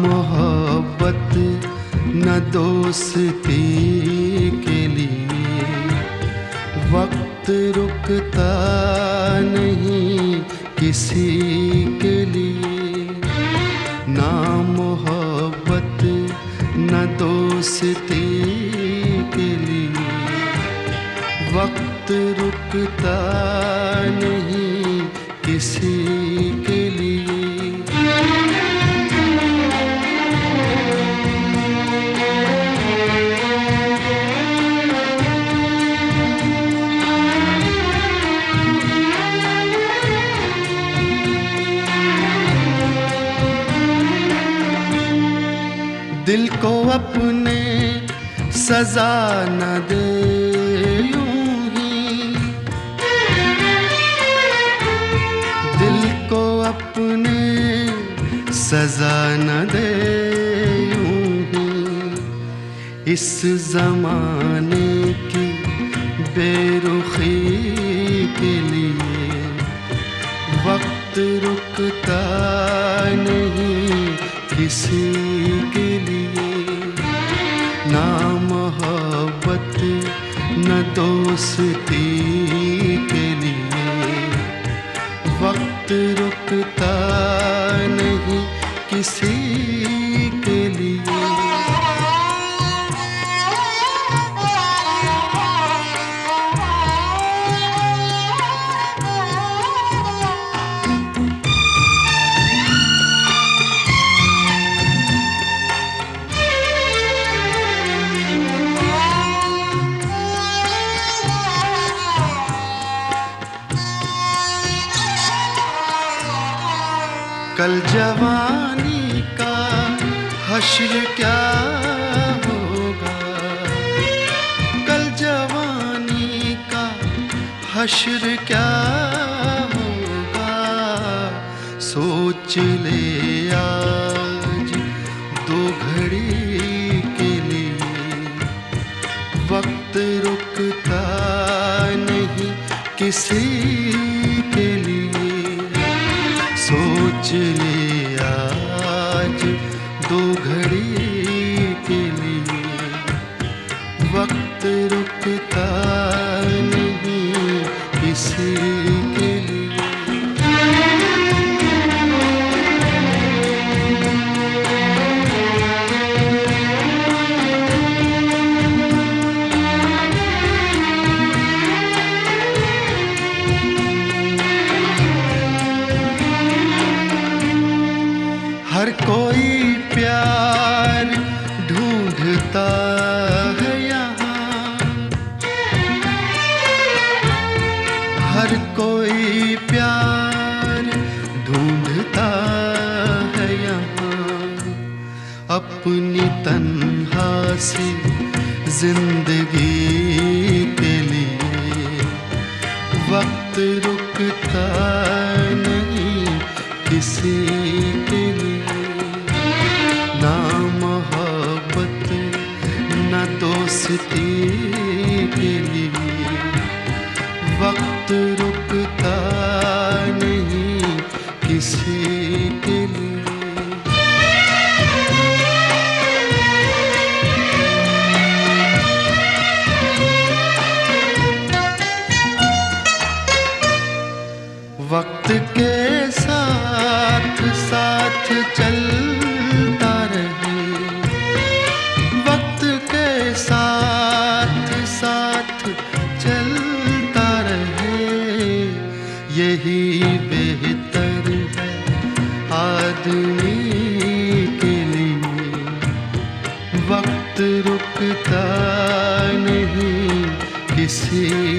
मोहब्बत न दोस्ती के लिए वक्त रुकता नहीं किसी के लिए। ना मोहब्बत न दोस्ती के लिए वक्त रुकता नहीं किसी के लिए। दिल को अपने सजा न दे यूं ही, दिल को अपने सजा न दे यूं ही। इस जमाने की बेरुखी के लिए वक्त रुकता नहीं किसी के लिए। ना मोहब्बत न दोस्ती के लिए वक्त रुकता नहीं किसी के लिए। कल जवानी का हश्र क्या होगा, कल जवानी का हश्र क्या होगा। सोच ले आज दो घड़ी के लिए वक्त रुकता नहीं किसी के लिए। सोच ले आज दो घड़ी के लिए वक्त रुकता नहीं किसी के लिए। हर कोई प्यार ढूंढता है यहाँ, हर कोई प्यार ढूंढता है यहाँ। अपनी तन्हा सी जिंदगी के लिए वक्त रुकता नहीं किसी के लिए। ना मोहब्बत न दोस्ती के लिए वक्त रुकता नहीं किसी के लिए। वक्त के साथ साथ चलता रहे, वक्त के साथ साथ चलता रहे। यही बेहतर है आदमी के लिए वक्त रुकता नहीं किसी